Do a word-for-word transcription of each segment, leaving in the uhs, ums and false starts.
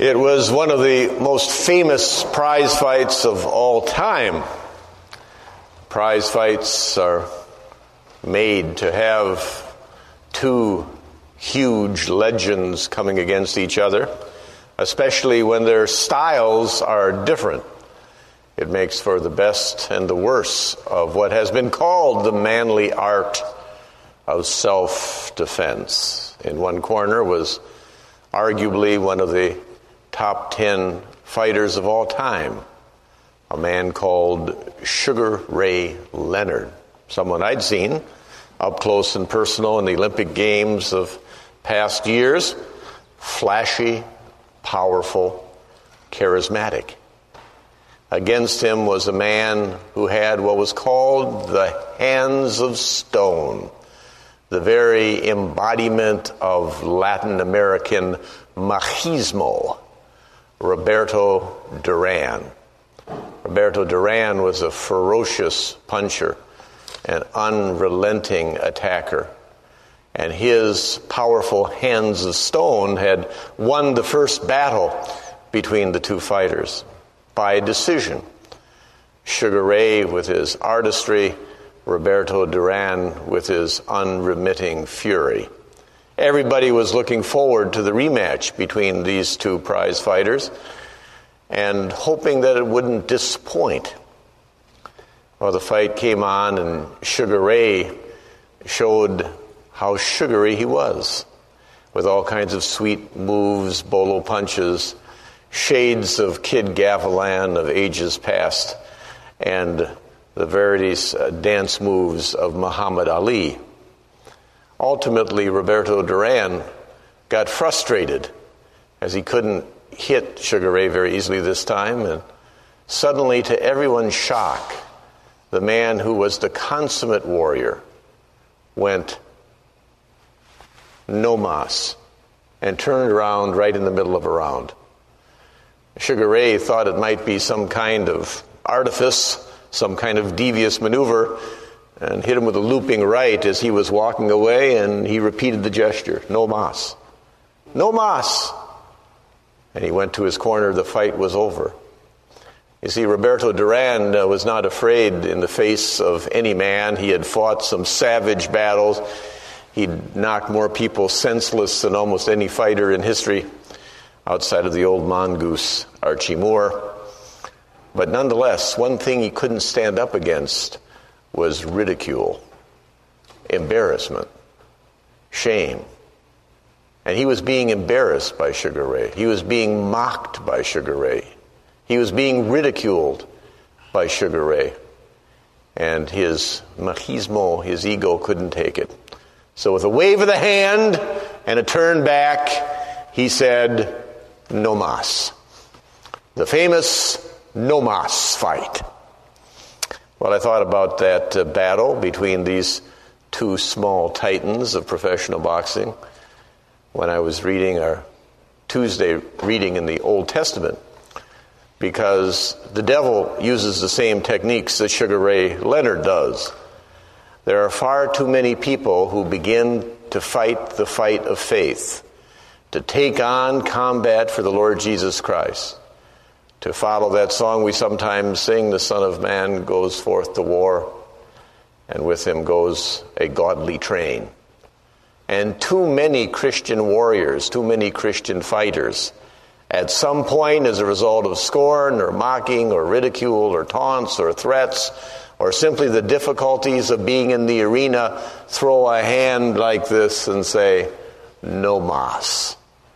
It was one of the most famous prize fights of all time. Prize fights are made to have two huge legends coming against each other, especially when their styles are different. It makes for the best and the worst of what has been called the manly art of self-defense. In one corner was arguably one of the top ten fighters of all time, a man called Sugar Ray Leonard, someone I'd seen up close and personal in the Olympic Games of past years. Flashy, powerful, charismatic. Against him was a man who had what was called the hands of stone, the very embodiment of Latin American machismo, Roberto Duran. Roberto Duran was a ferocious puncher, an unrelenting attacker, and his powerful hands of stone had won the first battle between the two fighters by decision. Sugar Ray with his artistry, Roberto Duran with his unremitting fury. Everybody was looking forward to the rematch between these two prize fighters and hoping that it wouldn't disappoint. Well, the fight came on and Sugar Ray showed how sugary he was, with all kinds of sweet moves, bolo punches, shades of Kid Gavilan of ages past, and the various uh, dance moves of Muhammad Ali. Ultimately, Roberto Duran got frustrated as he couldn't hit Sugar Ray very easily this time, and suddenly, to everyone's shock, the man who was the consummate warrior went no mas and turned around right in the middle of a round. Sugar Ray thought it might be some kind of artifice, some kind of devious maneuver, and hit him with a looping right as he was walking away, and he repeated the gesture, no mas, no mas. And he went to his corner. The fight was over. You see, Roberto Duran uh, was not afraid in the face of any man. He had fought some savage battles. He'd knocked more people senseless than almost any fighter in history, outside of the old mongoose, Archie Moore. But nonetheless, one thing he couldn't stand up against was ridicule, embarrassment, shame. And he was being embarrassed by Sugar Ray. He was being mocked by Sugar Ray. He was being ridiculed by Sugar Ray. And his machismo, his ego, couldn't take it. So with a wave of the hand and a turn back, he said, no mas. The famous no mas fight. Well, I thought about that uh, battle between these two small titans of professional boxing when I was reading our Tuesday reading in the Old Testament, because the devil uses the same techniques that Sugar Ray Leonard does. There are far too many people who begin to fight the fight of faith, to take on combat for the Lord Jesus Christ, to follow that song we sometimes sing, the Son of Man goes forth to war, and with him goes a godly train. And too many Christian warriors, too many Christian fighters, at some point as a result of scorn or mocking or ridicule or taunts or threats, or simply the difficulties of being in the arena, throw a hand like this and say, no mas.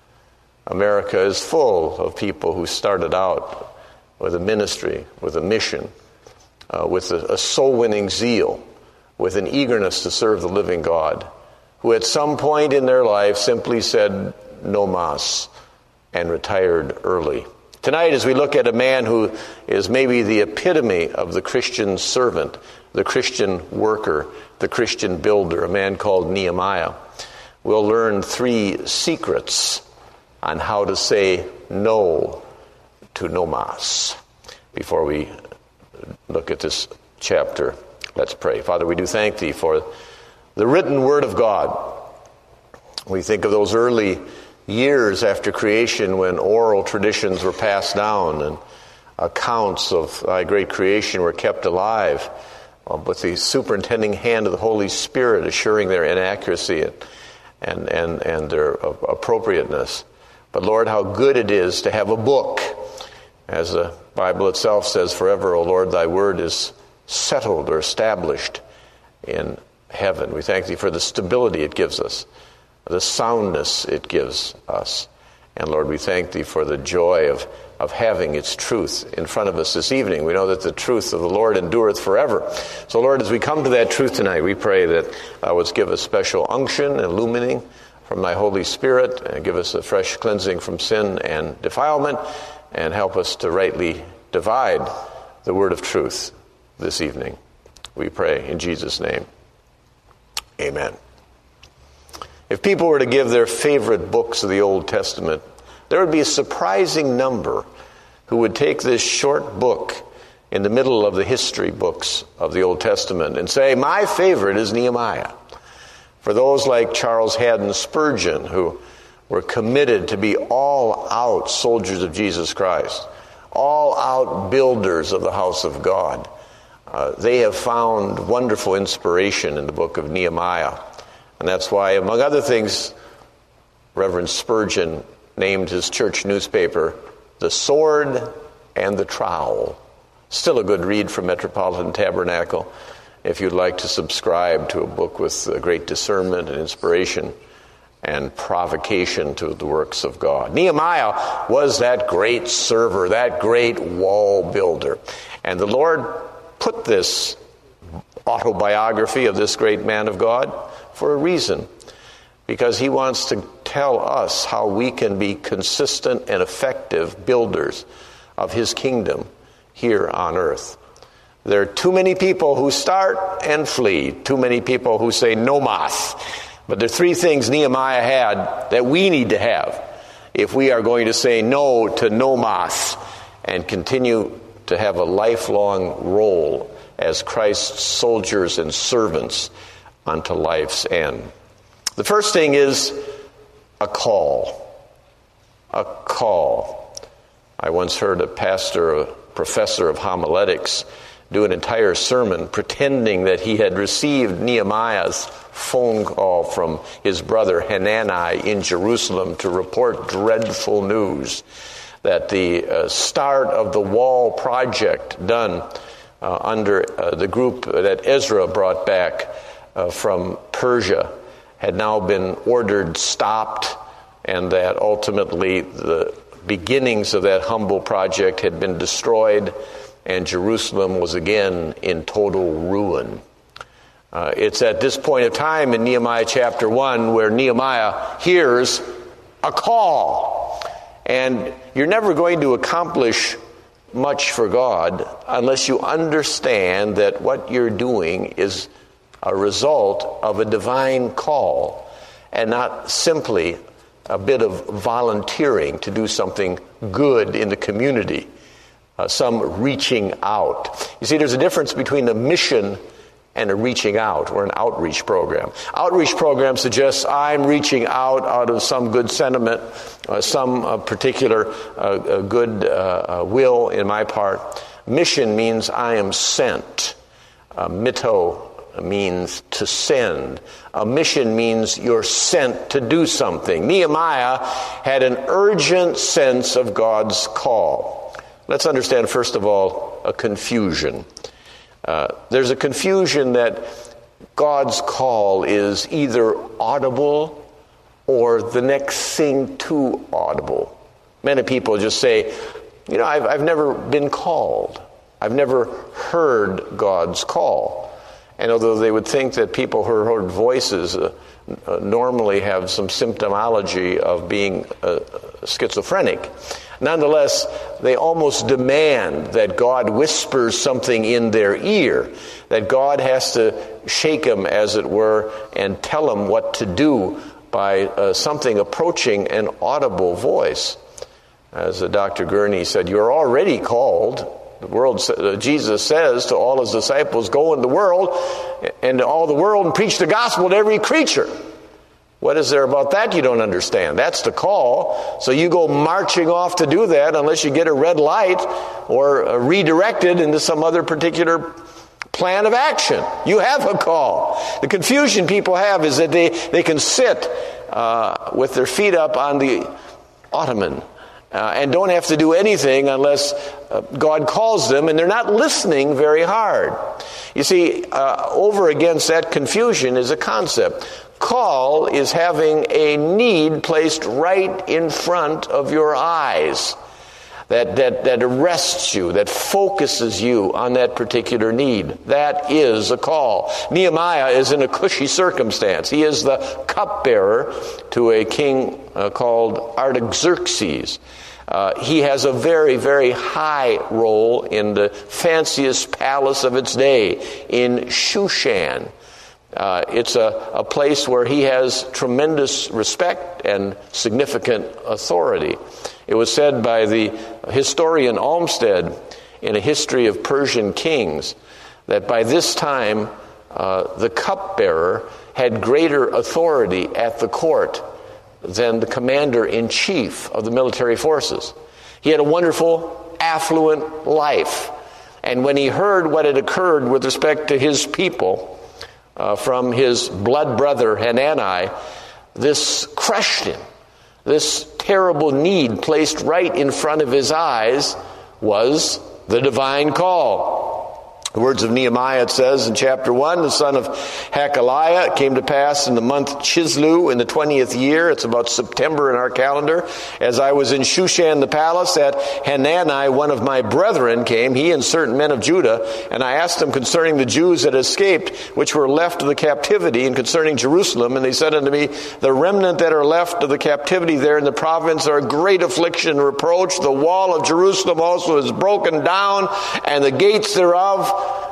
America is full of people who started out with a ministry, with a mission, uh, with a, a soul-winning zeal, with an eagerness to serve the living God, who at some point in their life simply said no mas and retired early. Tonight, as we look at a man who is maybe the epitome of the Christian servant, the Christian worker, the Christian builder, a man called Nehemiah, we'll learn three secrets on how to say no to no mas. Before we look at this chapter, let's pray. Father, we do thank thee for the written word of God. We think of those early years after creation, when oral traditions were passed down and accounts of thy great creation were kept alive, uh, with the superintending hand of the Holy Spirit assuring their inaccuracy and, and, and, and their appropriateness. But Lord, how good it is to have a book. As the Bible itself says, forever, O Lord, thy word is settled or established in heaven. We thank thee for the stability it gives us, the soundness it gives us. And Lord, we thank thee for the joy of, of having its truth in front of us this evening. We know that the truth of the Lord endureth forever. So Lord, as we come to that truth tonight, we pray that thou wouldst give us special unction and illumining from thy Holy Spirit, and give us a fresh cleansing from sin and defilement, and help us to rightly divide the word of truth this evening. We pray in Jesus' name. Amen. If people were to give their favorite books of the Old Testament, there would be a surprising number who would take this short book in the middle of the history books of the Old Testament and say, my favorite is Nehemiah. For those like Charles Haddon Spurgeon, who were committed to be all-out soldiers of Jesus Christ, all-out builders of the house of God, uh, they have found wonderful inspiration in the book of Nehemiah. And that's why, among other things, Reverend Spurgeon named his church newspaper The Sword and the Trowel. Still a good read from Metropolitan Tabernacle if you'd like to subscribe to a book with great discernment and inspiration and provocation to the works of God. Nehemiah was that great server, that great wall builder. And the Lord put this autobiography of this great man of God for a reason, because he wants to tell us how we can be consistent and effective builders of his kingdom here on earth. There are too many people who start and flee, too many people who say no mas. But there are three things Nehemiah had that we need to have if we are going to say no to no mas and continue to have a lifelong role as Christ's soldiers and servants unto life's end. The first thing is a call. A call. I once heard a pastor, a professor of homiletics, do an entire sermon pretending that he had received Nehemiah's phone call from his brother Hanani in Jerusalem to report dreadful news that the uh, start of the wall project done uh, under uh, the group that Ezra brought back uh, from Persia had now been ordered stopped, and that ultimately the beginnings of that humble project had been destroyed, and Jerusalem was again in total ruin. Uh, it's at this point of time in Nehemiah chapter one where Nehemiah hears a call. And you're never going to accomplish much for God unless you understand that what you're doing is a result of a divine call and not simply a bit of volunteering to do something good in the community. Uh, some reaching out. You see, there's a difference between a mission and a reaching out, or an outreach program. Outreach program suggests I'm reaching out out of some good sentiment, uh, some uh, particular uh, uh, good uh, uh, will in my part. Mission means I am sent. Uh, mito means to send. A mission means you're sent to do something. Nehemiah had an urgent sense of God's call. Let's understand, first of all, a confusion. Uh, there's a confusion that God's call is either audible or the next thing to audible. Many people just say, you know, I've, I've never been called. I've never heard God's call. And although they would think that people who heard voices uh, uh, normally have some symptomology of being uh, schizophrenic, nonetheless, they almost demand that God whispers something in their ear, that God has to shake them, as it were, and tell them what to do by uh, something approaching an audible voice. As uh, Doctor Gurney said, you're already called. The world, uh, Jesus says to all his disciples, go in the world and to all the world and preach the gospel to every creature. What is there about that you don't understand? That's the call. So you go marching off to do that unless you get a red light or uh, redirected into some other particular plan of action. You have a call. The confusion people have is that they, they can sit uh, with their feet up on the ottoman uh, and don't have to do anything unless uh, God calls them, and they're not listening very hard. You see, uh, over against that confusion is a concept. Call is having a need placed right in front of your eyes that, that, that arrests you, that focuses you on that particular need. That is a call. Nehemiah is in a cushy circumstance. He is the cupbearer to a king uh, called Artaxerxes. Uh, he has a very, very high role in the fanciest palace of its day in Shushan. Uh, it's a, a place where he has tremendous respect and significant authority. It was said by the historian Olmsted in A History of Persian Kings that by this time uh, the cupbearer had greater authority at the court than the commander-in-chief of the military forces. He had a wonderful, affluent life. And when he heard what had occurred with respect to his people, Uh, from his blood brother Hanani, this crushed him. This terrible need placed right in front of his eyes was the divine call. The words of Nehemiah, it says in chapter one, the son of Hakaliah, it came to pass in the month Chislew in the twentieth year, it's about September in our calendar, as I was in Shushan the palace, that Hanani, one of my brethren, came, he and certain men of Judah, and I asked them concerning the Jews that escaped, which were left of the captivity, and concerning Jerusalem, and they said unto me, the remnant that are left of the captivity there in the province are great affliction and reproach. The wall of Jerusalem also is broken down, and the gates thereof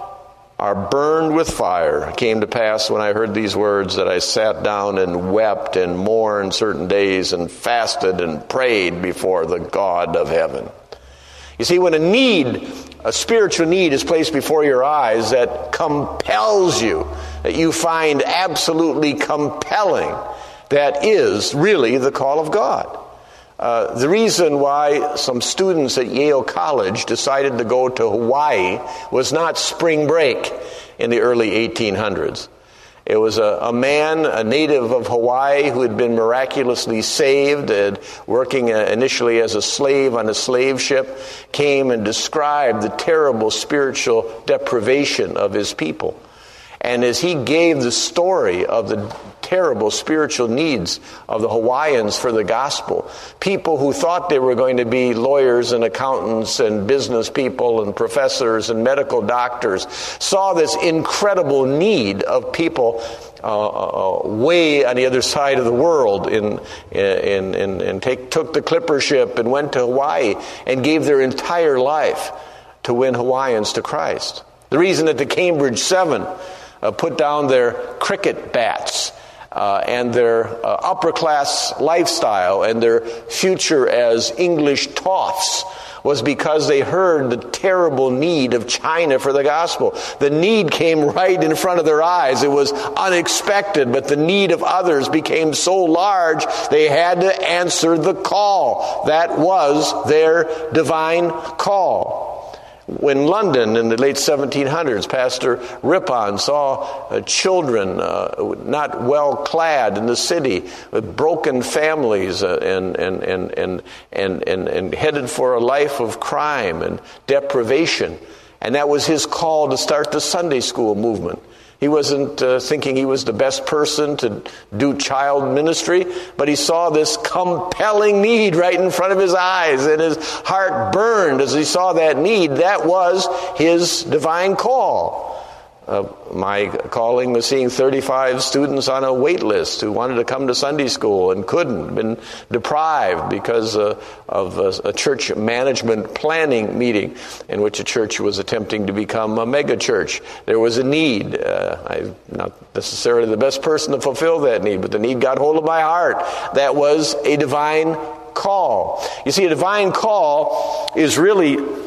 are burned with fire. It came to pass when I heard these words that I sat down and wept and mourned certain days and fasted and prayed before the God of heaven. You see, when a need, a spiritual need is placed before your eyes that compels you, that you find absolutely compelling, that is really the call of God. Uh, the reason why some students at Yale College decided to go to Hawaii was not spring break in the early eighteen hundreds. It was a, a man, a native of Hawaii, who had been miraculously saved, and working initially as a slave on a slave ship, came and described the terrible spiritual deprivation of his people. And as he gave the story of the terrible spiritual needs of the Hawaiians for the gospel, people who thought they were going to be lawyers and accountants and business people and professors and medical doctors saw this incredible need of people uh, uh, way on the other side of the world in, in, in, and take, took the clipper ship and went to Hawaii and gave their entire life to win Hawaiians to Christ. The reason that the Cambridge Seven Uh, put down their cricket bats uh, and their uh, upper-class lifestyle and their future as English toffs was because they heard the terrible need of China for the gospel. The need came right in front of their eyes. It was unexpected, but the need of others became so large they had to answer the call. That was their divine call. When London in the late seventeen hundreds, Pastor Rippon saw uh, children uh, not well clad in the city with broken families uh, and, and, and, and, and, and, and headed for a life of crime and deprivation. And that was his call to start the Sunday school movement. He wasn't uh, thinking he was the best person to do child ministry, but he saw this compelling need right in front of his eyes, and his heart burned as he saw that need. That was his divine call. Uh, my calling was seeing thirty-five students on a wait list who wanted to come to Sunday school and couldn't, been deprived because uh, of a, a church management planning meeting in which a church was attempting to become a mega church. There was a need. Uh, I'm not necessarily the best person to fulfill that need, but the need got hold of my heart. That was a divine call. You see, a divine call is really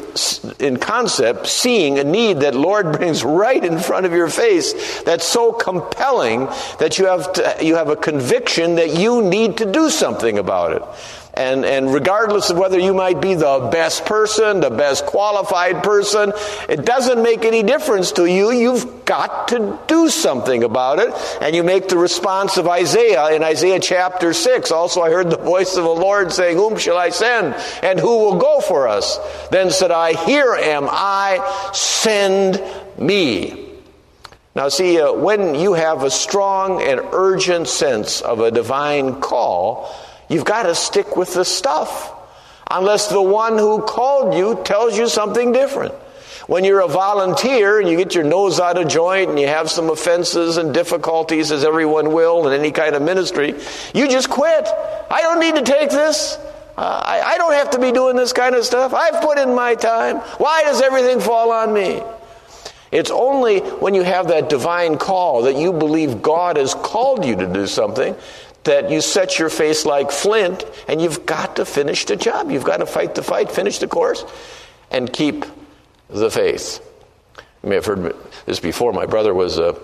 in concept, seeing a need that Lord brings right in front of your face that's so compelling that you have to, you have a conviction that you need to do something about it. And, and regardless of whether you might be the best person, the best qualified person, it doesn't make any difference to you. You've got to do something about it. And you make the response of Isaiah in Isaiah chapter six. Also I heard the voice of the Lord saying, whom shall I send? And who will go for us? Then said I, here am I, send me. Now see, uh, when you have a strong and urgent sense of a divine call, you've got to stick with the stuff, unless the one who called you tells you something different. When you're a volunteer and you get your nose out of joint and you have some offenses and difficulties, as everyone will in any kind of ministry, you just quit. I don't need to take this. Uh, I, I don't have to be doing this kind of stuff. I've put in my time. Why does everything fall on me? It's only when you have that divine call that you believe God has called you to do something that you set your face like flint, and you've got to finish the job. You've got to fight the fight, finish the course, and keep the faith. You may have heard this before. My brother was a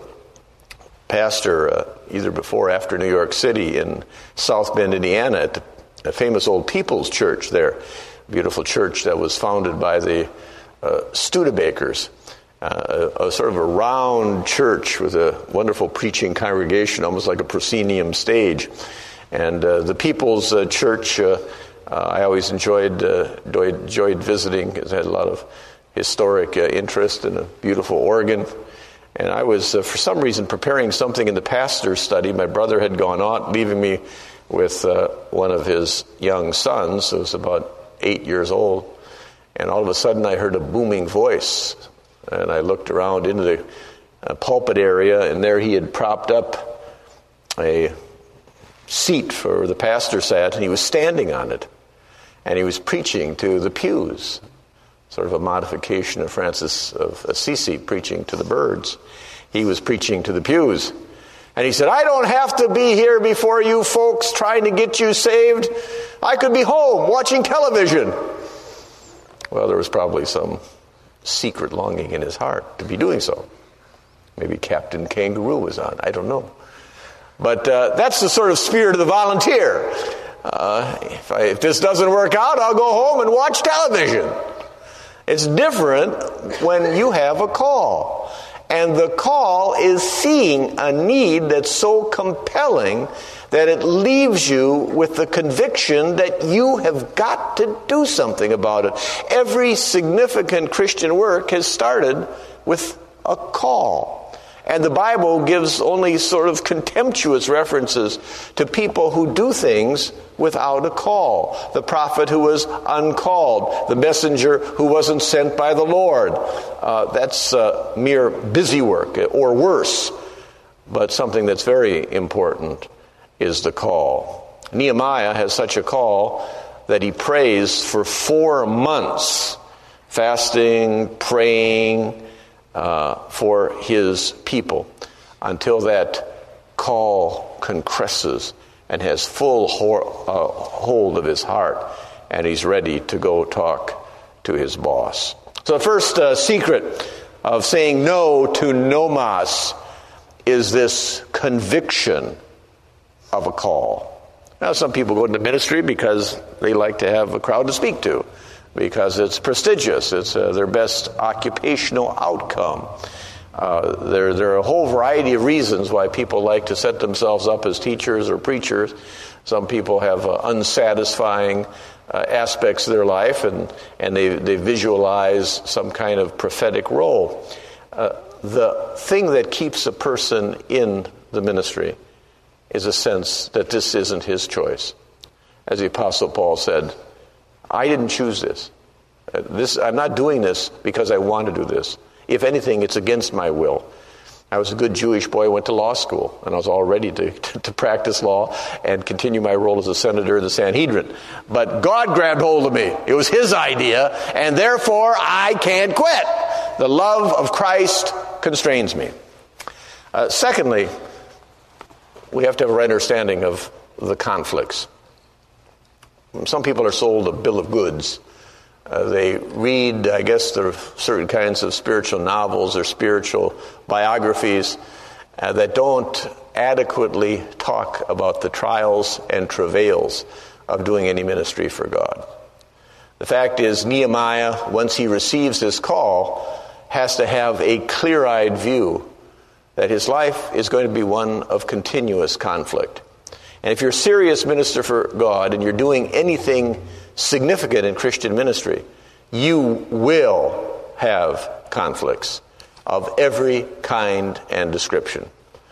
pastor uh, either before or after New York City in South Bend, Indiana, at the famous old People's Church there. Beautiful church that was founded by the uh, Studebakers. Uh, a, a sort of a round church with a wonderful preaching congregation, almost like a proscenium stage. And uh, the People's uh, Church, uh, uh, I always enjoyed, uh, enjoyed enjoyed visiting because it had a lot of historic uh, interest and a beautiful organ. And I was, uh, for some reason, preparing something in the pastor's study. My brother had gone out, leaving me with uh, one of his young sons, who was about eight years old. And all of a sudden I heard a booming voice. And I looked around into the uh, pulpit area, and there he had propped up a seat for the pastor sat, and he was standing on it. And he was preaching to the pews, sort of a modification of Francis of Assisi preaching to the birds. He was preaching to the pews. And he said, I don't have to be here before you folks trying to get you saved. I could be home watching television. Well, there was probably some secret longing in his heart to be doing so. Maybe Captain Kangaroo was on. I don't know. But uh, that's the sort of spirit of the volunteer. Uh, if, I, if this doesn't work out, I'll go home and watch television. It's different when you have a call. And the call is seeing a need that's so compelling that it leaves you with the conviction that you have got to do something about it. Every significant Christian work has started with a call. And the Bible gives only sort of contemptuous references to people who do things without a call. The prophet who was uncalled. The messenger who wasn't sent by the Lord. Uh, that's uh, mere busy work, or worse. But something that's very important is the call. Nehemiah has such a call that he prays for four months, fasting, praying, Uh, for his people until that call concresses and has full ho- uh, hold of his heart, and he's ready to go talk to his boss. So the first uh, secret of saying no to nomos is this conviction of a call. Now, some people go into ministry because they like to have a crowd to speak to, because it's prestigious. It's uh, their best occupational outcome. Uh, there, there are a whole variety of reasons why people like to set themselves up as teachers or preachers. Some people have uh, unsatisfying uh, aspects of their life, and, and they, they visualize some kind of prophetic role. Uh, the thing that keeps a person in the ministry is a sense that this isn't his choice. As the Apostle Paul said, I didn't choose this. This I'm not doing this because I want to do this. If anything, it's against my will. I was a good Jewish boy, went to law school, and I was all ready to, to, to practice law and continue my role as a senator in the Sanhedrin. But God grabbed hold of me. It was his idea, and therefore I can't quit. The love of Christ constrains me. Uh, secondly, we have to have a right understanding of the conflicts. Some people are sold a bill of goods Uh, they read, I guess, there are certain kinds of spiritual novels or spiritual biographies uh, that don't adequately talk about the trials and travails of doing any ministry for God. The fact is, Nehemiah, once he receives his call, has to have a clear-eyed view that his life is going to be one of continuous conflict. And if you're a serious minister for God and you're doing anything significant in Christian ministry, you will have conflicts of every kind and description.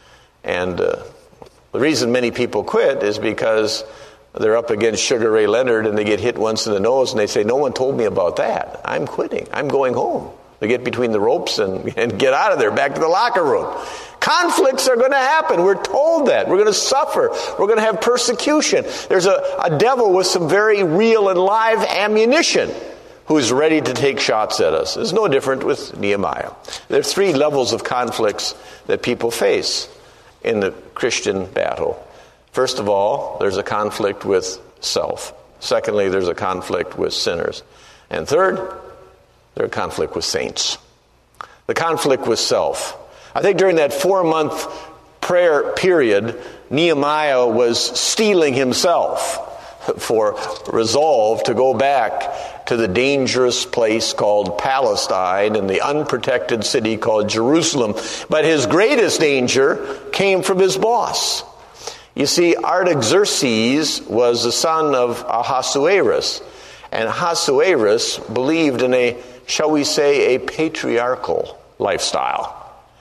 And uh, the reason many people quit is because they're up against Sugar Ray Leonard and they get hit once in the nose and they say, no one told me about that. I'm quitting. I'm going home. They get between the ropes and, and get out of there, back to the locker room. Conflicts are going to happen. We're told that. We're going to suffer. We're going to have persecution. There's a, a devil with some very real and live ammunition who's ready to take shots at us. It's no different with Nehemiah. There are three levels of conflicts that people face in the Christian battle. First of all, there's a conflict with self. Secondly, there's a conflict with sinners. And third, there's a conflict with saints. The conflict with self. I think during that four-month prayer period, Nehemiah was steeling himself for resolve to go back to the dangerous place called Palestine and the unprotected city called Jerusalem. But his greatest danger came from his boss. You see, Artaxerxes was the son of Ahasuerus, and Ahasuerus believed in a, shall we say, a patriarchal lifestyle.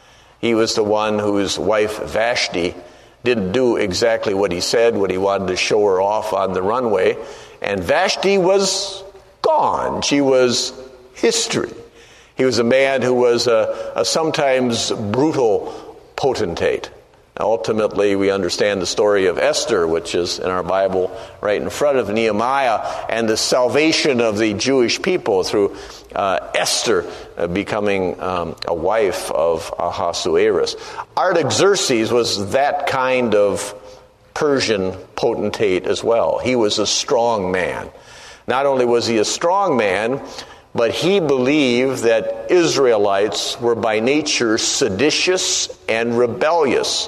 He was the one whose wife Vashti didn't do exactly what he said when he wanted to show her off on the runway, and Vashti was gone. She was history. He was a man who was a, a sometimes brutal potentate. Ultimately, we understand the story of Esther, which is in our Bible right in front of Nehemiah, and the salvation of the Jewish people through uh, Esther uh, becoming um, a wife of Ahasuerus. Artaxerxes was that kind of Persian potentate as well. He was a strong man. Not only was he a strong man, but he believed that Israelites were by nature seditious and rebellious.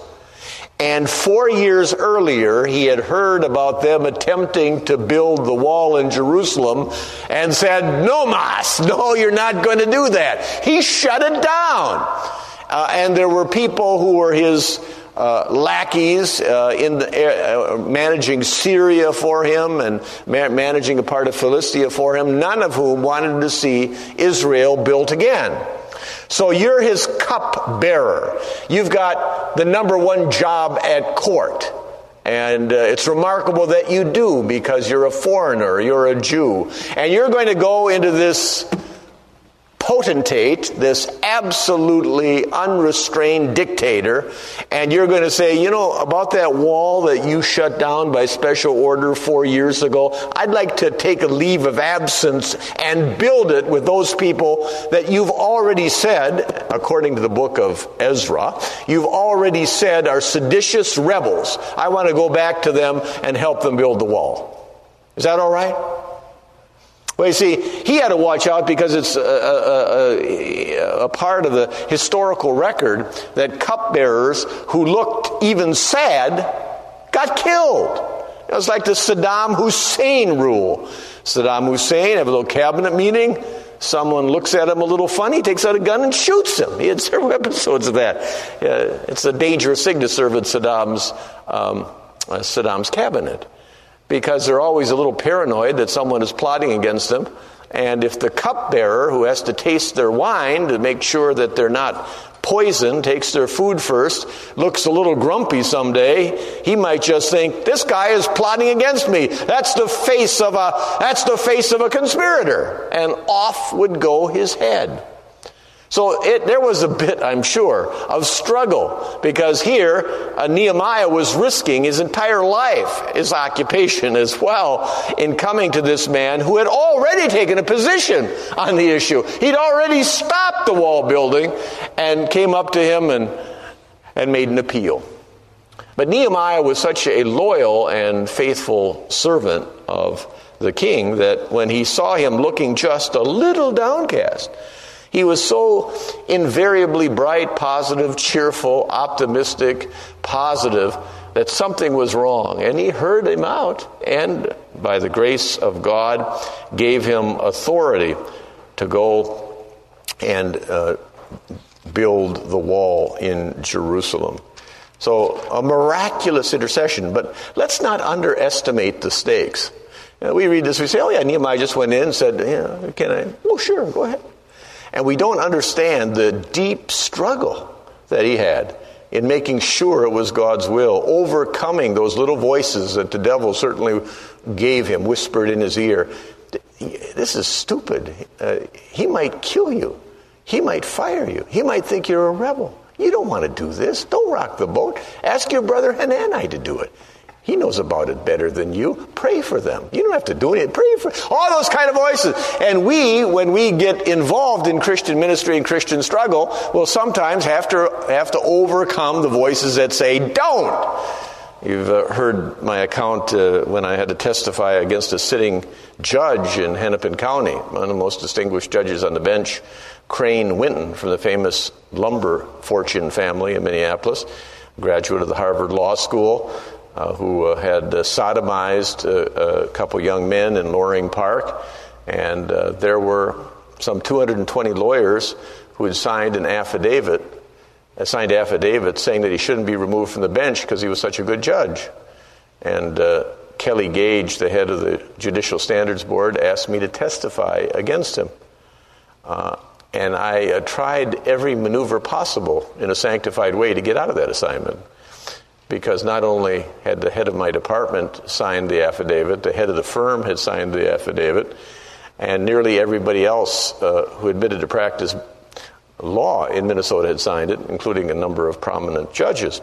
And four years earlier, he had heard about them attempting to build the wall in Jerusalem and said, no mas, no, you're not going to do that. He shut it down. Uh, and there were people who were his uh, lackeys uh, in the, uh, managing Syria for him and ma- managing a part of Philistia for him, none of whom wanted to see Israel built again. So you're his cup bearer. You've got the number one job at court. And uh, it's remarkable that you do because you're a foreigner, you're a Jew. And you're going to go into this potentate, this absolutely unrestrained dictator, and you're going to say, you know, about that wall that you shut down by special order four years ago, I'd like to take a leave of absence and build it with those people that you've already said, according to the book of Ezra, you've already said are seditious rebels. I want to go back to them and help them build the wall. Is that all right? Well, you see, he had to watch out because it's a, a, a, a part of the historical record that cupbearers who looked even sad got killed. It was like the Saddam Hussein rule. Saddam Hussein, have a little cabinet meeting, someone looks at him a little funny, takes out a gun and shoots him. He had several episodes of that. Uh, it's a dangerous thing to serve in Saddam's, um, uh, Saddam's cabinet, because they're always a little paranoid that someone is plotting against them. And if the cupbearer, who has to taste their wine to make sure that they're not poisoned, takes their food first, looks a little grumpy someday, he might just think, this guy is plotting against me. That's the face of a, that's the face of a conspirator. And off would go his head. So it, there was a bit, I'm sure, of struggle, because here uh, Nehemiah was risking his entire life, his occupation as well, in coming to this man who had already taken a position on the issue. He'd already stopped the wall building and came up to him and, and made an appeal. But Nehemiah was such a loyal and faithful servant of the king that when he saw him looking just a little downcast, he was so invariably bright, positive, cheerful, optimistic, positive, that something was wrong. And he heard him out, and by the grace of God, gave him authority to go and uh, build the wall in Jerusalem. So a miraculous intercession, but let's not underestimate the stakes. You know, we read this, we say, oh yeah, Nehemiah just went in and said, yeah, can I? Oh, sure, go ahead. And we don't understand the deep struggle that he had in making sure it was God's will, overcoming those little voices that the devil certainly gave him, whispered in his ear. This is stupid. Uh, he might kill you. He might fire you. He might think you're a rebel. You don't want to do this. Don't rock the boat. Ask your brother Hanani to do it. He knows about it better than you. Pray for them. You don't have to do it. Pray for all those kind of voices. And we, when we get involved in Christian ministry and Christian struggle, will sometimes have to have to overcome the voices that say, don't. You've uh, heard my account uh, when I had to testify against a sitting judge in Hennepin County, one of the most distinguished judges on the bench, Crane Winton, from the famous lumber fortune family in Minneapolis, graduate of the Harvard Law School, uh, who uh, had uh, sodomized uh, a couple young men in Loring Park. And uh, there were some two hundred twenty lawyers who had signed an affidavit, a signed affidavit saying that he shouldn't be removed from the bench because he was such a good judge. And uh, Kelly Gage, the head of the Judicial Standards Board, asked me to testify against him. Uh, and I uh, tried every maneuver possible in a sanctified way to get out of that assignment. Because not only had the head of my department signed the affidavit, the head of the firm had signed the affidavit, and nearly everybody else uh, who admitted to practice law in Minnesota had signed it, including a number of prominent judges.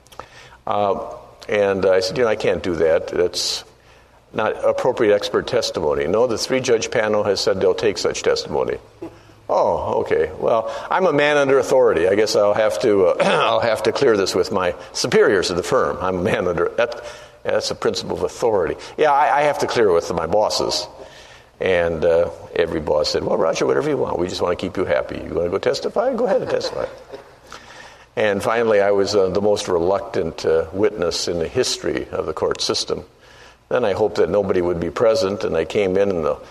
Uh, and I said, you know, I can't do that. That's not appropriate expert testimony. No, the three-judge panel has said they'll take such testimony. Oh, okay. Well, I'm a man under authority. I guess I'll have to uh, I'll have to clear this with my superiors of the firm. I'm a man under that. That's a principle of authority. Yeah, I, I have to clear it with my bosses. And uh, every boss said, well, Roger, whatever you want. We just want to keep you happy. You want to go testify? Go ahead and testify. And finally, I was uh, the most reluctant uh, witness in the history of the court system. Then I hoped that nobody would be present, and I came in and the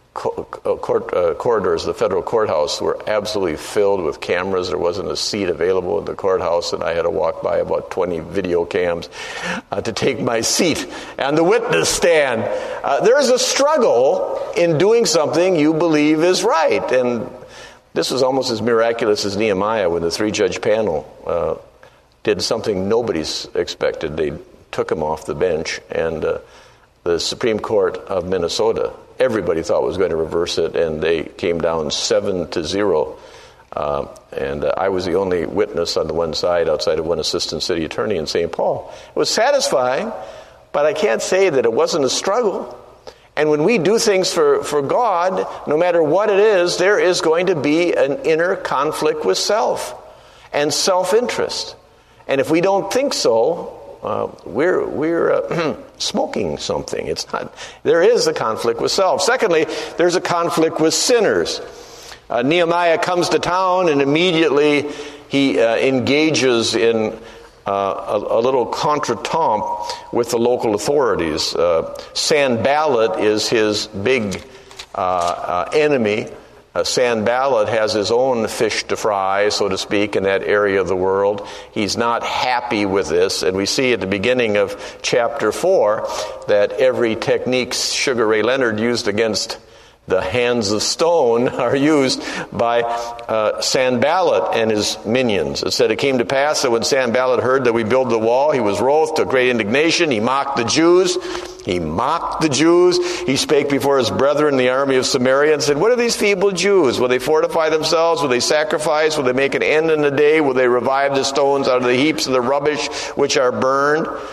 Court, uh, corridors of the federal courthouse were absolutely filled with cameras. There wasn't a seat available in the courthouse, and I had to walk by about twenty video cams uh, to take my seat on the witness stand. Uh, there's a struggle in doing something you believe is right, and this was almost as miraculous as Nehemiah when the three-judge panel uh, did something nobody's expected. They took him off the bench, and uh, the Supreme Court of Minnesota, everybody thought was going to reverse it, and they came down seven to zero. Uh, and uh, I was the only witness on the one side outside of one assistant city attorney in Saint Paul. It was satisfying, but I can't say that it wasn't a struggle. And when we do things for, for God, no matter what it is, there is going to be an inner conflict with self and self-interest. And if we don't think so, Uh, we're we're uh, smoking something. It's not. There is a conflict with self. Secondly, there's a conflict with sinners. Uh, Nehemiah comes to town, and immediately he uh, engages in uh, a, a little contretemps with the local authorities. Uh, Sanballat is his big uh, uh, enemy. Uh, Sanballat has his own fish to fry, so to speak, in that area of the world. He's not happy with this, and we see at the beginning of chapter four that every technique Sugar Ray Leonard used against the hands of stone are used by uh, Sanballat and his minions. It said, it came to pass that when Sanballat heard that we build the wall, he was wroth to great indignation. He mocked the Jews. He mocked the Jews. He spake before his brethren in the army of Samaria and said, what are these feeble Jews? Will they fortify themselves? Will they sacrifice? Will they make an end in the day? Will they revive the stones out of the heaps of the rubbish which are burned?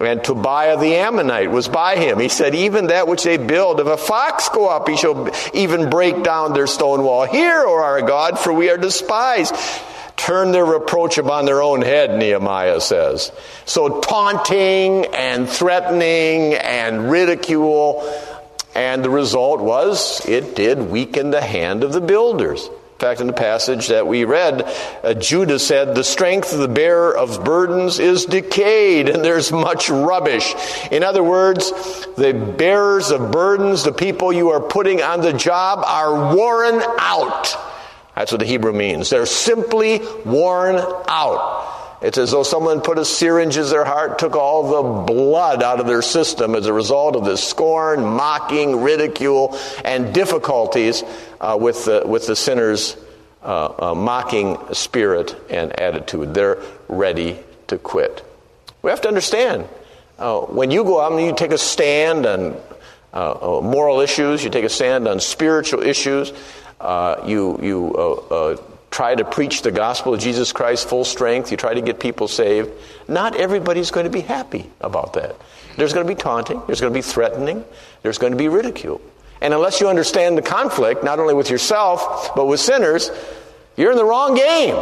And Tobiah the Ammonite was by him. He said, even that which they build, if a fox go up, he shall even break down their stone wall. Hear, O our God, for we are despised. Turn their reproach upon their own head, Nehemiah says. So taunting and threatening and ridicule. And the result was, it did weaken the hand of the builders. In fact, in the passage that we read, uh, Judah said, the strength of the bearer of burdens is decayed, and there's much rubbish. In other words, the bearers of burdens, the people you are putting on the job, are worn out. That's what the Hebrew means. They're simply worn out. It's as though someone put a syringe in their heart, took all the blood out of their system as a result of this scorn, mocking, ridicule, and difficulties uh, with the with the sinner's uh, uh, mocking spirit and attitude. They're ready to quit. We have to understand, uh, when you go out and you take a stand on uh, uh, moral issues, you take a stand on spiritual issues, uh, you you uh, uh, try to preach the gospel of Jesus Christ full strength, you try to get people saved, not everybody's going to be happy about that. There's going to be taunting, there's going to be threatening, there's going to be ridicule. And unless you understand the conflict, not only with yourself, but with sinners, you're in the wrong game.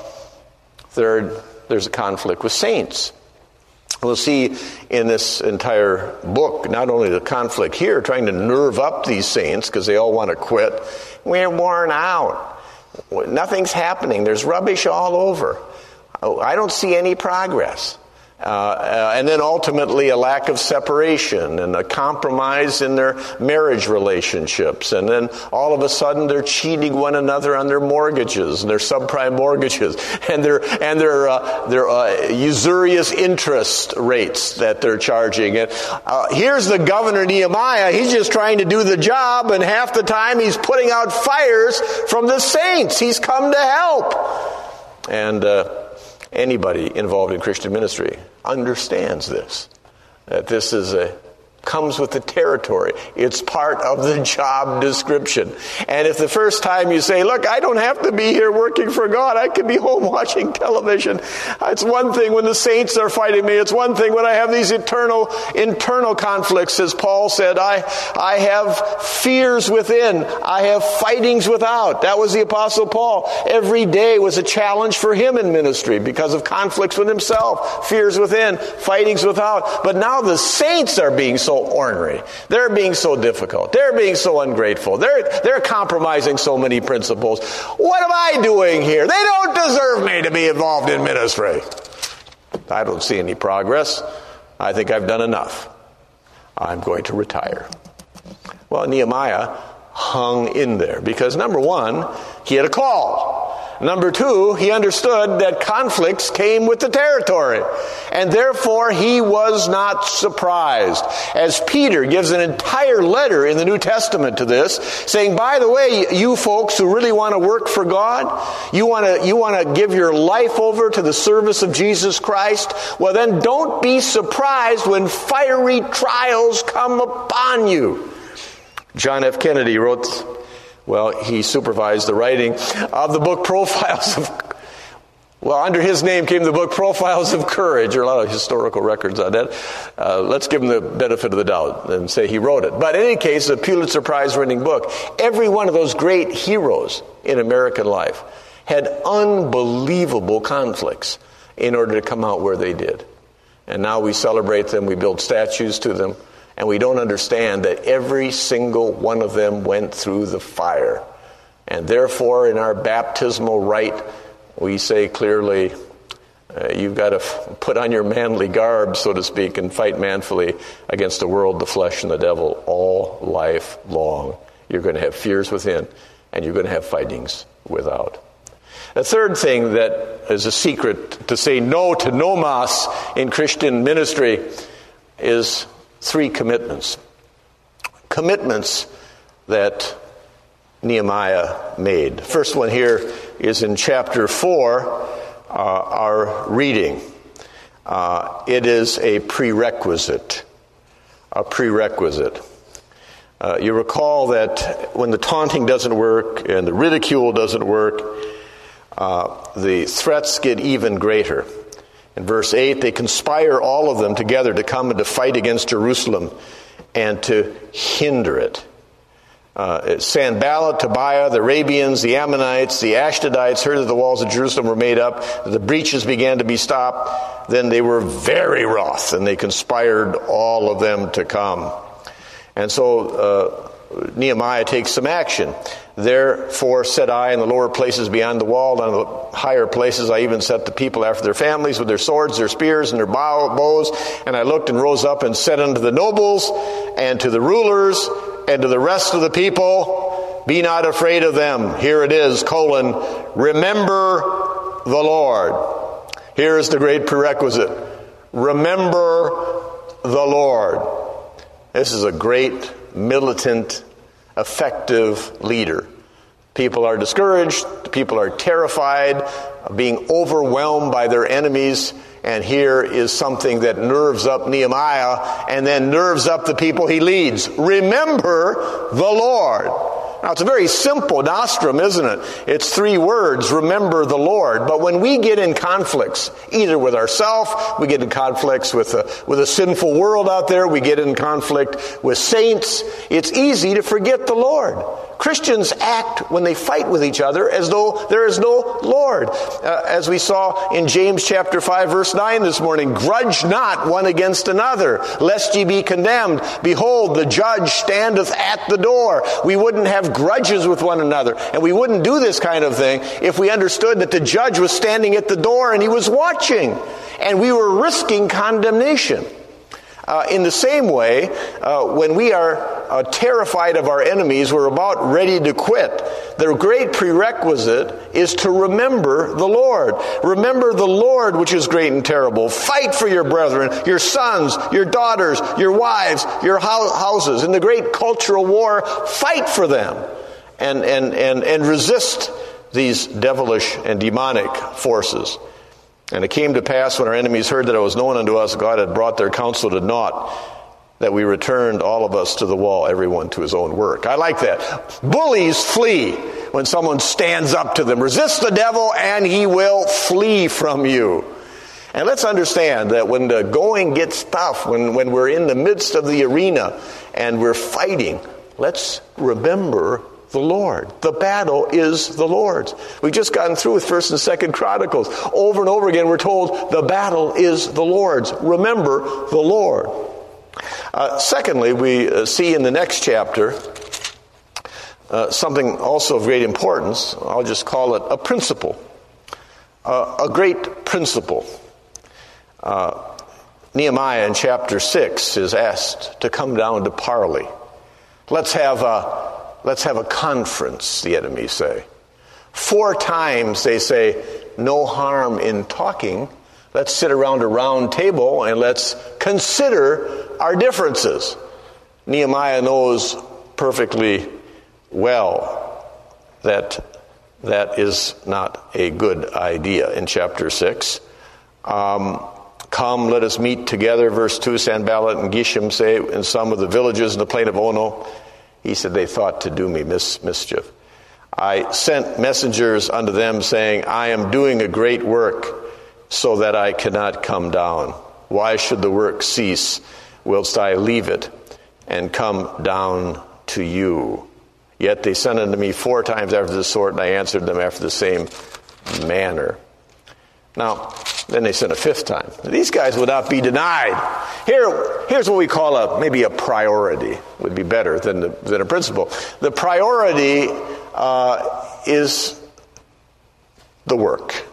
Third, there's a conflict with saints. We'll see in this entire book, not only the conflict here, trying to nerve up these saints because they all want to quit. We're worn out. Nothing's happening. There's rubbish all over. I don't see any progress. Uh, uh, and then ultimately a lack of separation and a compromise in their marriage relationships. And then all of a sudden they're cheating one another on their mortgages and their subprime mortgages and their and their uh, their uh, usurious interest rates that they're charging. And uh, here's the governor Nehemiah. He's just trying to do the job, and half the time he's putting out fires from the saints. He's come to help. And uh, anybody involved in Christian ministry understands this, that this is a comes with the territory. It's part of the job description. And if the first time you say, look, I don't have to be here working for God, I could be home watching television. It's one thing when the saints are fighting me. It's one thing when I have these eternal internal conflicts, as Paul said. I, I have fears within. I have fightings without. That was the Apostle Paul. Every day was a challenge for him in ministry because of conflicts with himself. Fears within, fightings without. But now the saints are being so ornery. They're being so difficult. They're being so ungrateful. They're, they're compromising so many principles. What am I doing here? They don't deserve me to be involved in ministry. I don't see any progress. I think I've done enough. I'm going to retire. Well, Nehemiah hung in there because, number one, he had a call. Number two, he understood that conflicts came with the territory. And therefore, he was not surprised. As Peter gives an entire letter in the New Testament to this, saying, by the way, you folks who really want to work for God, you want to, you want to give your life over to the service of Jesus Christ, well then don't be surprised when fiery trials come upon you. John F. Kennedy wrote, well, he supervised the writing of the book Profiles of, well, under his name came the book Profiles of Courage. There are a lot of historical records on that. Uh, let's give him the benefit of the doubt and say he wrote it. But in any case, a Pulitzer Prize-winning book. Every one of those great heroes in American life had unbelievable conflicts in order to come out where they did. And now we celebrate them, we build statues to them. And we don't understand that every single one of them went through the fire. And therefore, in our baptismal rite, we say clearly, uh, you've got to f- put on your manly garb, so to speak, and fight manfully against the world, the flesh, and the devil all life long. You're going to have fears within, and you're going to have fightings without. The third thing that is a secret to say no to nomos in Christian ministry is three commitments. Commitments that Nehemiah made. The first one here is in chapter four, uh, our reading. Uh, it is a prerequisite. A prerequisite. Uh, you recall that when the taunting doesn't work and the ridicule doesn't work, uh, the threats get even greater. In verse eight, they conspire all of them together to come and to fight against Jerusalem and to hinder it. Uh, Sanballat, Tobiah, the Arabians, the Ammonites, the Ashdodites heard that the walls of Jerusalem were made up, the breaches began to be stopped. Then they were very wroth, and they conspired all of them to come. And so uh, Nehemiah takes some action. Therefore said I, in the lower places beyond the wall, and on the higher places I even set the people after their families with their swords, their spears, and their bow, bows. And I looked and rose up and said unto the nobles and to the rulers and to the rest of the people, be not afraid of them. Here it is, colon, remember the Lord. Here is the great prerequisite. Remember the Lord. This is a great, militant, effective leader. People are discouraged. People are terrified of being overwhelmed by their enemies. And here is something that nerves up Nehemiah and then nerves up the people he leads. Remember the Lord. Now, it's a very simple nostrum, isn't it? It's three words, remember the Lord. But when we get in conflicts, either with ourselves, we get in conflicts with a, with a sinful world out there, we get in conflict with saints, it's easy to forget the Lord. Christians act when they fight with each other as though there is no Lord. Uh, as we saw in James chapter five, verse nine this morning, grudge not one against another, lest ye be condemned. Behold, the judge standeth at the door. We wouldn't have grudges with one another, and we wouldn't do this kind of thing if we understood that the judge was standing at the door and he was watching, and we were risking condemnation. Uh, in the same way, uh, when we are uh, terrified of our enemies, we're about ready to quit. The great prerequisite is to remember the Lord. Remember the Lord, which is great and terrible. Fight for your brethren, your sons, your daughters, your wives, your houses. In the great cultural war, fight for them and, and, and, and resist these devilish and demonic forces. And it came to pass, when our enemies heard that it was known unto us, God had brought their counsel to naught, that we returned all of us to the wall, everyone to his own work. I like that. Bullies flee when someone stands up to them. Resist the devil and he will flee from you. And let's understand that when the going gets tough, when, when we're in the midst of the arena and we're fighting, let's remember the Lord. The battle is the Lord's. We've just gotten through with First and Second Chronicles. Over and over again we're told the battle is the Lord's. Remember the Lord. Uh, secondly, we uh, see in the next chapter uh, something also of great importance. I'll just call it a principle. Uh, a great principle. Uh, Nehemiah in chapter six is asked to come down to parley. Let's have a Let's have a conference, the enemies say. Four times they say, no harm in talking. Let's sit around a round table and let's consider our differences. Nehemiah knows perfectly well that that is not a good idea in chapter six. Um, Come, let us meet together, verse two, Sanballat and Geshem say in some of the villages in the plain of Ono. He said, they thought to do me mis- mischief. I sent messengers unto them, saying, I am doing a great work, so that I cannot come down. Why should the work cease, whilst I leave it, and come down to you? Yet they sent unto me four times after this sort, and I answered them after the same manner. Now, then they sent a fifth time. These guys would not be denied. Here, here's what we call a maybe a priority. Would be better than the, than a principle. The priority uh, is the work.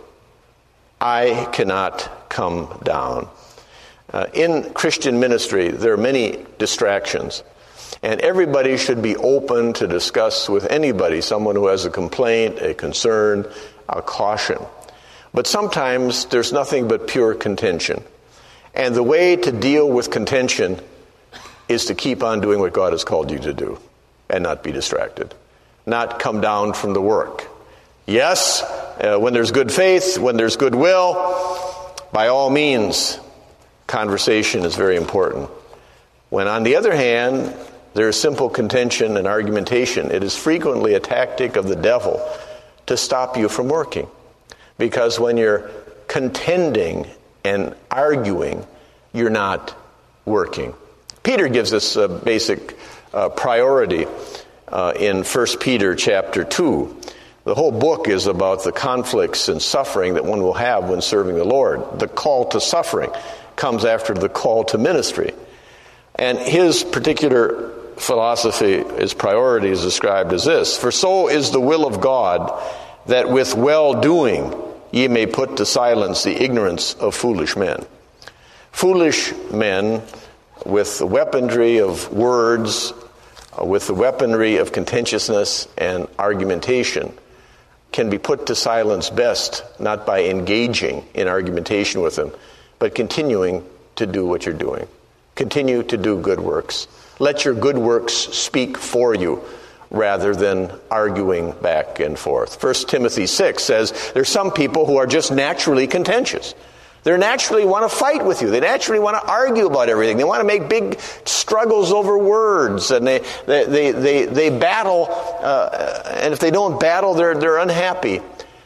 I cannot come down. Uh, in Christian ministry, there are many distractions. And everybody should be open to discuss with anybody, someone who has a complaint, a concern, a caution. But sometimes there's nothing but pure contention. And the way to deal with contention is to keep on doing what God has called you to do and not be distracted. Not come down from the work. Yes, uh, when there's good faith, when there's goodwill, by all means, conversation is very important. When, on the other hand, there is simple contention and argumentation, it is frequently a tactic of the devil to stop you from working. Because when you're contending and arguing, you're not working. Peter gives us a basic uh, priority uh, in First Peter chapter two. The whole book is about the conflicts and suffering that one will have when serving the Lord. The call to suffering comes after the call to ministry. And his particular philosophy, his priority is described as this: for so is the will of God, that with well-doing ye may put to silence the ignorance of foolish men. Foolish men with the weaponry of words, uh, with the weaponry of contentiousness and argumentation, can be put to silence best not by engaging in argumentation with them, but continuing to do what you're doing. Continue to do good works. Let your good works speak for you rather than arguing back and forth. First Timothy six says there's some people who are just naturally contentious. They naturally want to fight with you. They naturally want to argue about everything. They want to make big struggles over words, and they they they they, they battle. Uh, and if they don't battle, they're they're unhappy.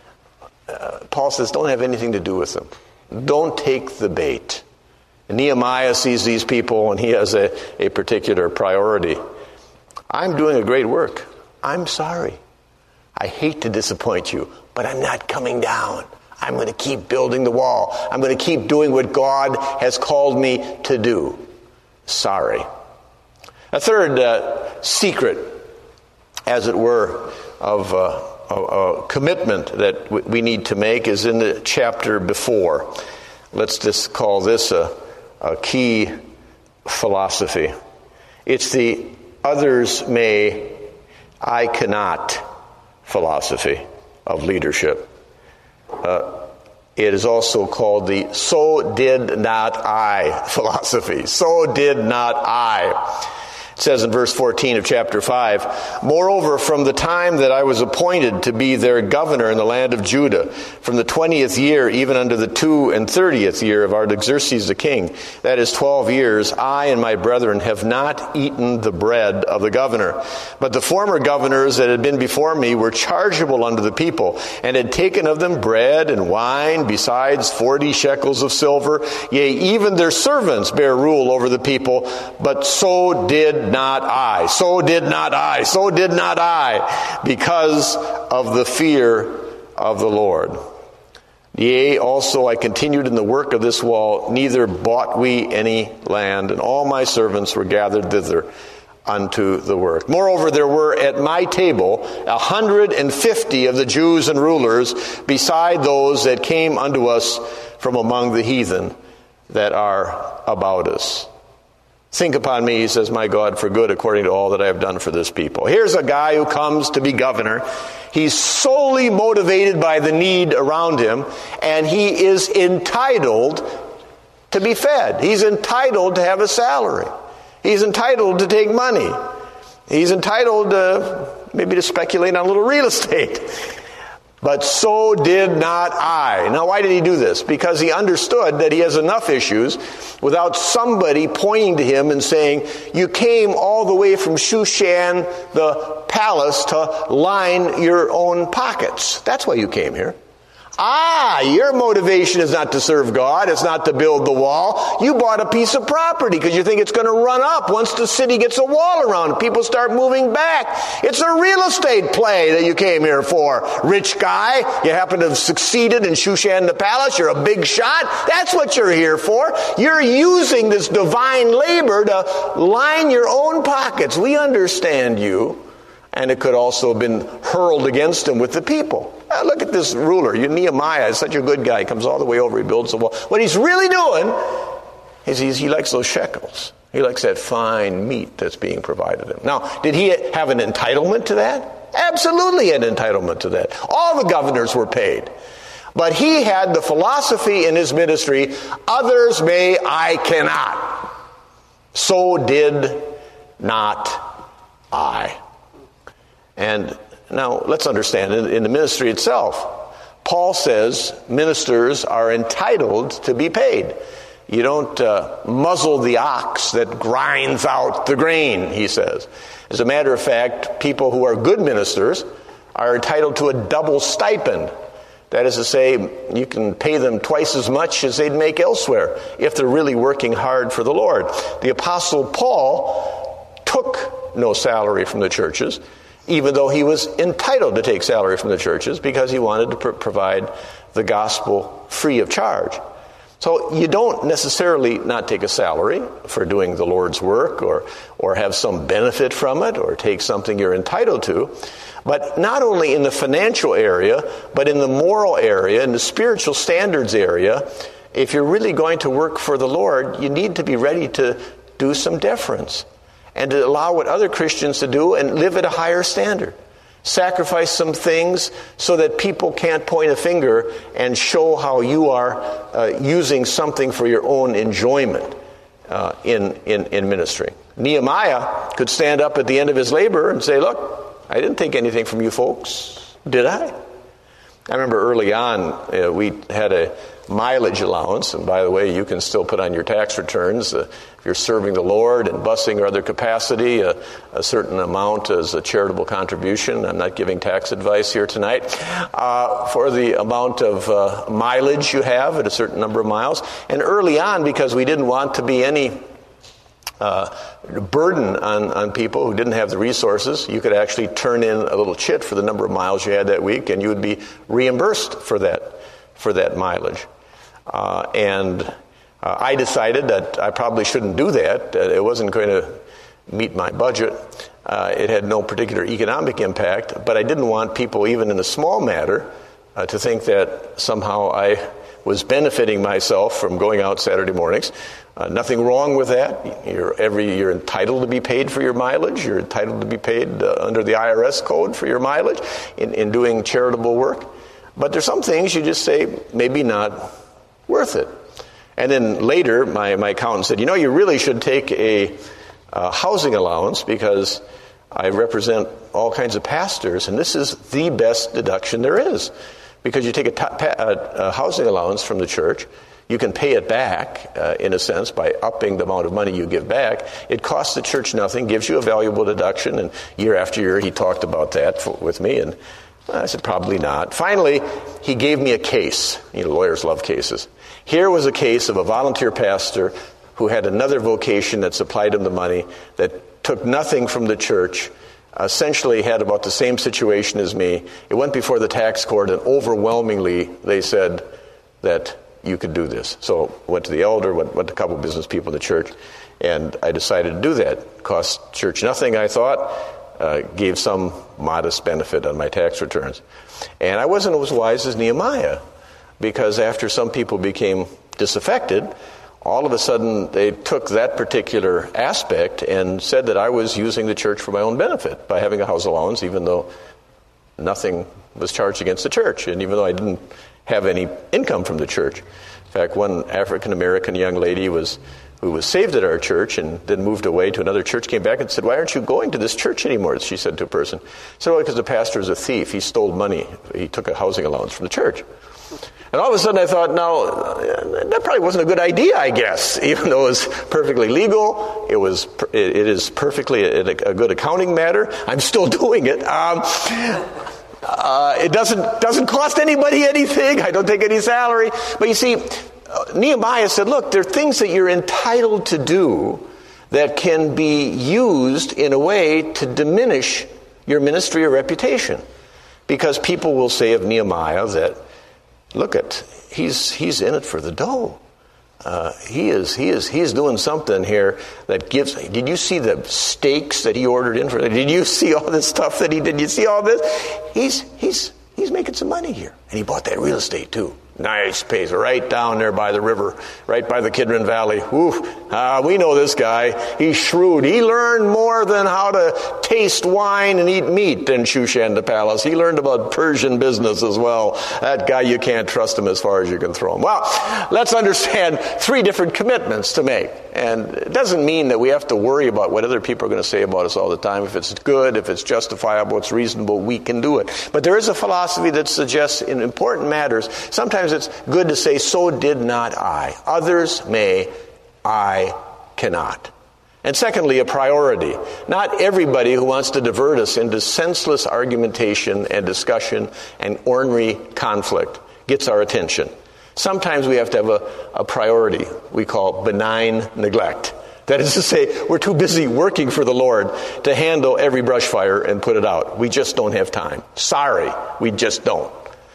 Uh, Paul says, don't have anything to do with them. Don't take the bait. And Nehemiah sees these people, and he has a, a particular priority. I'm doing a great work. I'm sorry. I hate to disappoint you, but I'm not coming down. I'm going to keep building the wall. I'm going to keep doing what God has called me to do. Sorry. A third uh, secret, as it were, of uh, a, a commitment that w- we need to make is in the chapter before. Let's just call this a, a key philosophy. It's the others may, I cannot philosophy of leadership. Uh, it is also called the so did not I philosophy. So did not I. It says in verse fourteen of chapter five, moreover, from the time that I was appointed to be their governor in the land of Judah, from the twentieth year even unto the two and thirtieth year of Artaxerxes the king, that is twelve years, I and my brethren have not eaten the bread of the governor. But the former governors that had been before me were chargeable unto the people, and had taken of them bread and wine, besides forty shekels of silver. Yea, even their servants bear rule over the people, but so did not I. So did not I. So did not I, because of the fear of the Lord. Yea, also I continued in the work of this wall, neither bought we any land, and all my servants were gathered thither unto the work. Moreover, there were at my table a hundred and fifty of the Jews and rulers, beside those that came unto us from among the heathen that are about us. Think upon me, he says, my God, for good according to all that I have done for this people. Here's a guy who comes to be governor. He's solely motivated by the need around him, and he is entitled to be fed. He's entitled to have a salary. He's entitled to take money. He's entitled to maybe to speculate on a little real estate. But so did not I. Now, why did he do this? Because he understood that he has enough issues without somebody pointing to him and saying, you came all the way from Shushan, the palace, to line your own pockets. That's why you came here. Ah, your motivation is not to serve God. It's not to build the wall. You bought a piece of property because you think it's going to run up once the city gets a wall around it. People start moving back. It's a real estate play that you came here for. Rich guy, you happen to have succeeded in Shushan the palace. You're a big shot. That's what you're here for. You're using this divine labor to line your own pockets. We understand you. And it could also have been hurled against him with the people. Now, look at this ruler. You, Nehemiah is such a good guy. He comes all the way over. He builds the wall. What he's really doing is he's, he likes those shekels. He likes that fine meat that's being provided him. Now, did he have an entitlement to that? Absolutely an entitlement to that. All the governors were paid. But he had the philosophy in his ministry, others may, I cannot. So did not I. And now let's understand, in, in the ministry itself, Paul says ministers are entitled to be paid. You don't uh, muzzle the ox that grinds out the grain, he says. As a matter of fact, people who are good ministers are entitled to a double stipend. That is to say, you can pay them twice as much as they'd make elsewhere if they're really working hard for the Lord. The Apostle Paul took no salary from the churches, even though he was entitled to take salary from the churches because he wanted to pr- provide the gospel free of charge. So you don't necessarily not take a salary for doing the Lord's work or or have some benefit from it or take something you're entitled to. But not only in the financial area, but in the moral area, in the spiritual standards area, if you're really going to work for the Lord, you need to be ready to do some deference and to allow what other Christians to do and live at a higher standard. Sacrifice some things so that people can't point a finger and show how you are uh, using something for your own enjoyment uh, in, in, in ministry. Nehemiah could stand up at the end of his labor and say, look, I didn't take anything from you folks, did I? I remember early on, uh, we had a mileage allowance, and by the way, you can still put on your tax returns, uh, if you're serving the Lord in busing or other capacity, uh, a certain amount as a charitable contribution. I'm not giving tax advice here tonight. Uh, for the amount of uh, mileage you have at a certain number of miles. And early on, because we didn't want to be any Uh, burden on, on people who didn't have the resources, you could actually turn in a little chit for the number of miles you had that week, and you would be reimbursed for that for that mileage. Uh, and uh, I decided that I probably shouldn't do that. Uh, it wasn't going to meet my budget. Uh, it had no particular economic impact, but I didn't want people, even in a small matter, uh, to think that somehow I was benefiting myself from going out Saturday mornings. Uh, nothing wrong with that. You're every you're entitled to be paid for your mileage. You're entitled to be paid uh, under the I R S code for your mileage in, in doing charitable work. But there's some things you just say, maybe not worth it. And then later, my, my accountant said, you know, you really should take a uh, housing allowance because I represent all kinds of pastors, and this is the best deduction there is. Because you take a, t- a, a housing allowance from the church, you can pay it back, uh, in a sense, by upping the amount of money you give back. It costs the church nothing, gives you a valuable deduction, and year after year he talked about that for, with me, and I said, probably not. Finally, he gave me a case. You know, lawyers love cases. Here was a case of a volunteer pastor who had another vocation that supplied him the money, that took nothing from the church, essentially had about the same situation as me. It went before the tax court, and overwhelmingly they said that you could do this. So went to the elder, went, went to a couple of business people in the church, and I decided to do that. Cost church nothing, I thought, uh, gave some modest benefit on my tax returns. And I wasn't as wise as Nehemiah, because after some people became disaffected, all of a sudden they took that particular aspect and said that I was using the church for my own benefit by having a house allowance, even though nothing was charged against the church, and even though I didn't have any income from the church. In fact, one African-American young lady was who was saved at our church and then moved away to another church, came back and said, why aren't you going to this church anymore? She said to a person. She said, well, because the pastor is a thief. He stole money. He took a housing allowance from the church. And all of a sudden I thought, no, that probably wasn't a good idea, I guess, even though it was perfectly legal. It was, it is perfectly a, a good accounting matter. I'm still doing it. Um, Uh, it doesn't doesn't cost anybody anything. I don't take any salary. But you see, uh, Nehemiah said, look, there are things that you're entitled to do that can be used in a way to diminish your ministry or reputation. Because people will say of Nehemiah that, look, at he's he's in it for the dough. Uh, he is he is he is doing something here that gives. Did you see the steaks that he ordered in for? Did you see all this stuff that he did? Did you see all this? He's he's he's making some money here, and he bought that real estate too. Nice place, right down there by the river, right by the Kidron Valley. Oof, uh, we know this guy. He's shrewd. He learned more than how to taste wine and eat meat in Shushan the palace. He learned about Persian business as well. That guy, you can't trust him as far as you can throw him. Well, let's understand three different commitments to make. And it doesn't mean that we have to worry about what other people are going to say about us all the time. If it's good, if it's justifiable, it's reasonable, we can do it. But there is a philosophy that suggests in important matters, sometimes it's good to say, so did not I. Others may, I cannot. And secondly, a priority. Not everybody who wants to divert us into senseless argumentation and discussion and ornery conflict gets our attention. Sometimes we have to have a, a priority we call benign neglect. That is to say, we're too busy working for the Lord to handle every brush fire and put it out. We just don't have time. Sorry, we just don't.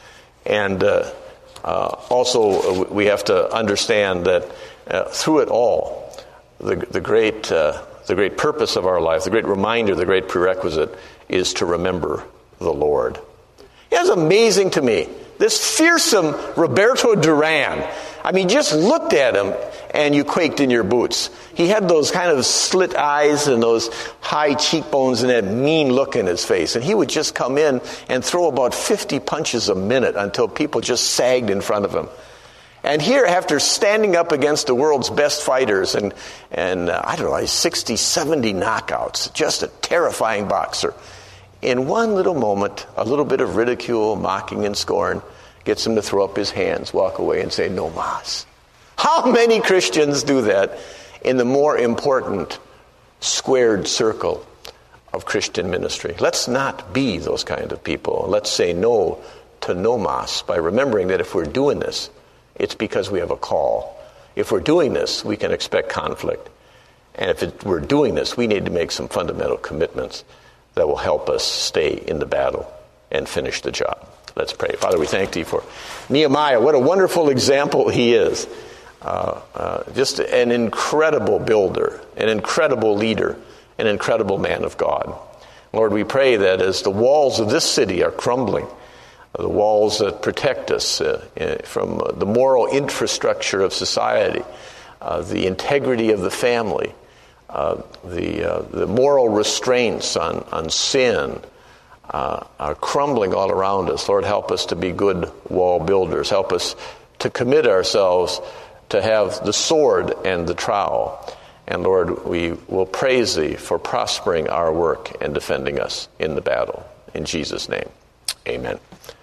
And uh, uh, also, uh, we have to understand that uh, through it all, the, the great uh, the great purpose of our life, the great reminder, the great prerequisite is to remember the Lord. It was amazing to me. This fearsome Roberto Duran. I mean, just looked at him and you quaked in your boots. He had those kind of slit eyes and those high cheekbones and that mean look in his face. And he would just come in and throw about fifty punches a minute until people just sagged in front of him. And here, after standing up against the world's best fighters and, and uh, I don't know, sixty, seventy knockouts, just a terrifying boxer, in one little moment, a little bit of ridicule, mocking, and scorn gets him to throw up his hands, walk away, and say, "No mas." How many Christians do that in the more important squared circle of Christian ministry? Let's not be those kind of people. Let's say no to no mas by remembering that if we're doing this, it's because we have a call. If we're doing this, we can expect conflict. And if it, we're doing this, we need to make some fundamental commitments that will help us stay in the battle and finish the job. Let's pray. Father, we thank Thee for Nehemiah. What a wonderful example he is. Uh, uh, just an incredible builder, an incredible leader, an incredible man of God. Lord, we pray that as the walls of this city are crumbling, the walls that protect us uh, from the moral infrastructure of society, uh, the integrity of the family, uh, the uh, the moral restraints on, on sin uh, are crumbling all around us. Lord, help us to be good wall builders. Help us to commit ourselves to have the sword and the trowel. And Lord, we will praise Thee for prospering our work and defending us in the battle. In Jesus' name, amen.